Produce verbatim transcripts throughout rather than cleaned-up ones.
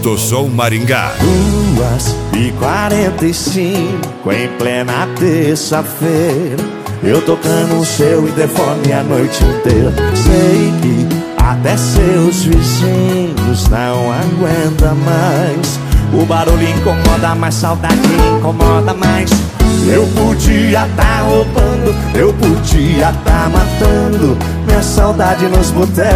Motossom Maringá. Duas e quarenta e cinco em plena terça-feira, eu tocando o seu interfone a noite inteira. Sei que até seus vizinhos não aguentam mais. O barulho incomoda, mas saudade incomoda mais. Eu podia tá roubando, eu podia tá matando minha saudade nos botecos,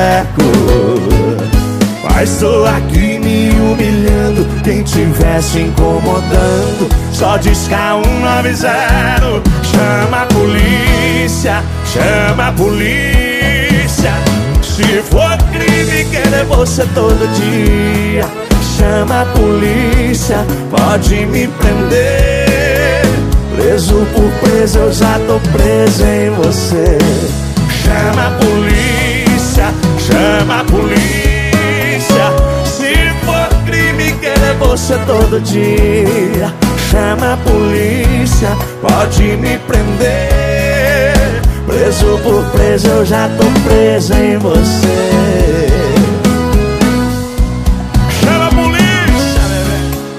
mas tô aqui me humilhando. Quem tivesse incomodando, só disca um nove zero. Chama a polícia, chama a polícia. Se for crime querer você todo dia, chama a polícia, pode me prender. Preso por preso, eu já tô preso em você. Chama a polícia, chama a polícia. Se for crime querer você todo dia, chama a polícia, pode me prender. Preso por preso, eu já tô preso em você. Chama a polícia, bebê.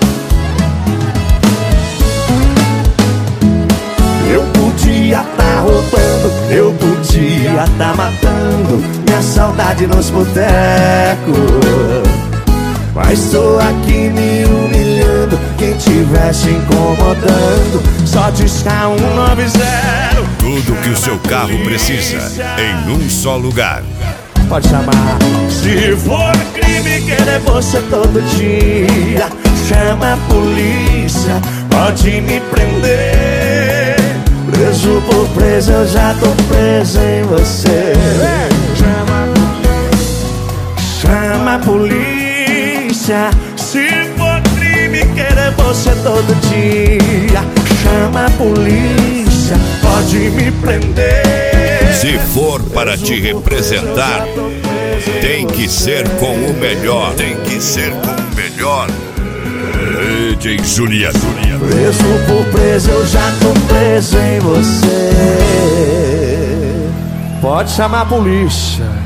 Eu podia tá roubando, eu podia tá matando minha saudade nos botecos, mas tô aqui me humilhando. Quem tivesse incomodando, só disca um nove zero. Tudo que o seu carro precisa em um só lugar. Pode chamar. Se for crime querer você todo dia, chama a polícia, pode me prender. Preso por preso, eu já tô preso em você. Chama a polícia, chama a polícia. Se for crime querer você todo dia, chama a polícia, pode me prender. Se for para te representar, tem que ser com o melhor. Tem que ser com o melhor. D J Juliano. Preso por preso, eu já tô preso em você. Pode chamar a polícia.